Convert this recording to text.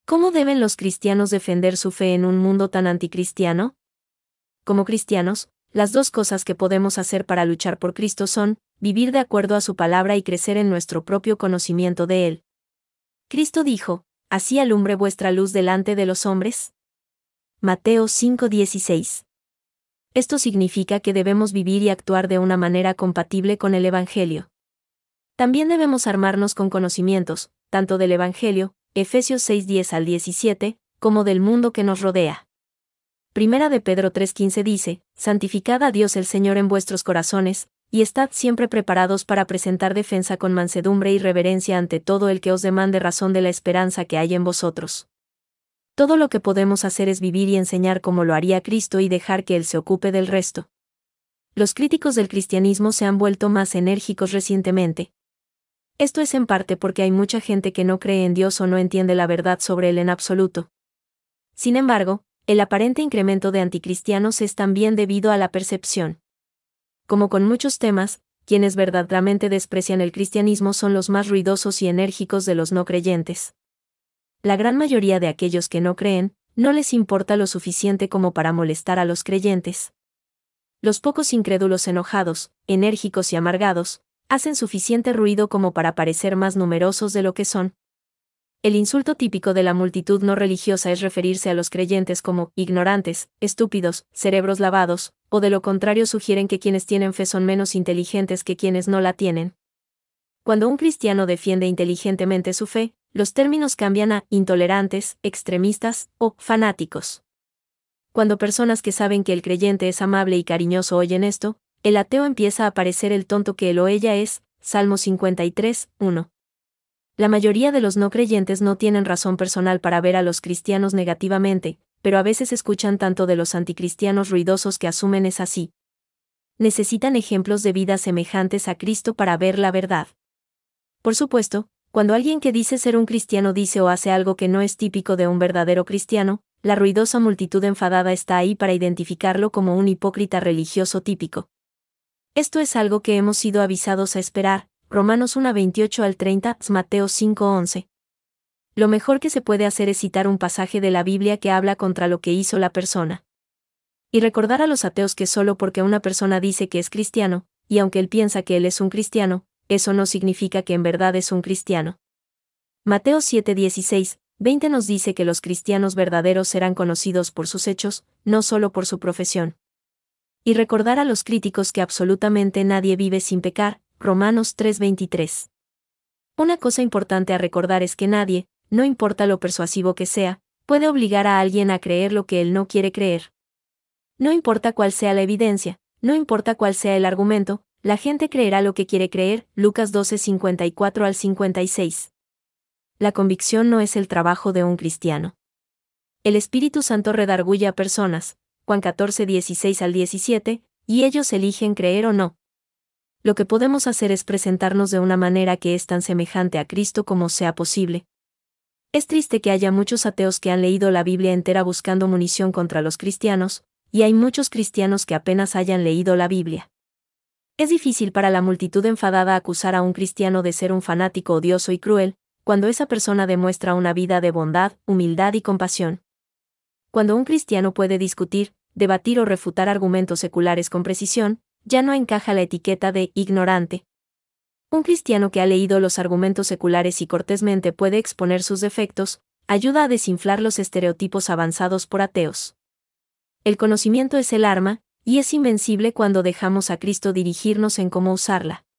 ¿Cómo deben los cristianos defender su fe en un mundo tan anticristiano? Como cristianos, las dos cosas que podemos hacer para luchar por Cristo son, vivir de acuerdo a su palabra y crecer en nuestro propio conocimiento de Él. Cristo dijo, «Así alumbre vuestra luz delante de los hombres». Mateo 5:16. Esto significa que debemos vivir y actuar de una manera compatible con el Evangelio. También debemos armarnos con conocimientos, tanto del Evangelio, Efesios 6:10 al 17, como del mundo que nos rodea. Primera de Pedro 3:15 dice, «Santificad a Dios el Señor en vuestros corazones, y estad siempre preparados para presentar defensa con mansedumbre y reverencia ante todo el que os demande razón de la esperanza que hay en vosotros». Todo lo que podemos hacer es vivir y enseñar como lo haría Cristo y dejar que Él se ocupe del resto. Los críticos del cristianismo se han vuelto más enérgicos recientemente. Esto es en parte porque hay mucha gente que no cree en Dios o no entiende la verdad sobre Él en absoluto. Sin embargo, el aparente incremento de anticristianos es también debido a la percepción. Como con muchos temas, quienes verdaderamente desprecian el cristianismo son los más ruidosos y enérgicos de los no creyentes. La gran mayoría de aquellos que no creen, no les importa lo suficiente como para molestar a los creyentes. Los pocos incrédulos enojados, enérgicos y amargados, hacen suficiente ruido como para parecer más numerosos de lo que son. El insulto típico de la multitud no religiosa es referirse a los creyentes como ignorantes, estúpidos, cerebros lavados, o de lo contrario sugieren que quienes tienen fe son menos inteligentes que quienes no la tienen. Cuando un cristiano defiende inteligentemente su fe, los términos cambian a intolerantes, extremistas o fanáticos. Cuando personas que saben que el creyente es amable y cariñoso oyen esto, el ateo empieza a parecer el tonto que él o ella es. Salmo 53:1. La mayoría de los no creyentes no tienen razón personal para ver a los cristianos negativamente, pero a veces escuchan tanto de los anticristianos ruidosos que asumen es así. Necesitan ejemplos de vida semejantes a Cristo para ver la verdad. Por supuesto, cuando alguien que dice ser un cristiano dice o hace algo que no es típico de un verdadero cristiano, la ruidosa multitud enfadada está ahí para identificarlo como un hipócrita religioso típico. Esto es algo que hemos sido avisados a esperar, Romanos 1:28 al 30, Mateo 5:11. Lo mejor que se puede hacer es citar un pasaje de la Biblia que habla contra lo que hizo la persona. Y recordar a los ateos que solo porque una persona dice que es cristiano, y aunque él piensa que él es un cristiano, eso no significa que en verdad es un cristiano. Mateo 7:16-20 nos dice que los cristianos verdaderos serán conocidos por sus hechos, no solo por su profesión. Y recordar a los críticos que absolutamente nadie vive sin pecar, Romanos 3:23. Una cosa importante a recordar es que nadie, no importa lo persuasivo que sea, puede obligar a alguien a creer lo que él no quiere creer. No importa cuál sea la evidencia, no importa cuál sea el argumento, la gente creerá lo que quiere creer, Lucas 12:54 al 56. La convicción no es el trabajo de un cristiano. El Espíritu Santo redarguye a personas, Juan 14:16 al 17, y ellos eligen creer o no. Lo que podemos hacer es presentarnos de una manera que es tan semejante a Cristo como sea posible. Es triste que haya muchos ateos que han leído la Biblia entera buscando munición contra los cristianos, y hay muchos cristianos que apenas hayan leído la Biblia. Es difícil para la multitud enfadada acusar a un cristiano de ser un fanático odioso y cruel, cuando esa persona demuestra una vida de bondad, humildad y compasión. Cuando un cristiano puede discutir, debatir o refutar argumentos seculares con precisión, ya no encaja la etiqueta de ignorante. Un cristiano que ha leído los argumentos seculares y cortésmente puede exponer sus defectos, ayuda a desinflar los estereotipos avanzados por ateos. El conocimiento es el arma, y es invencible cuando dejamos a Cristo dirigirnos en cómo usarla.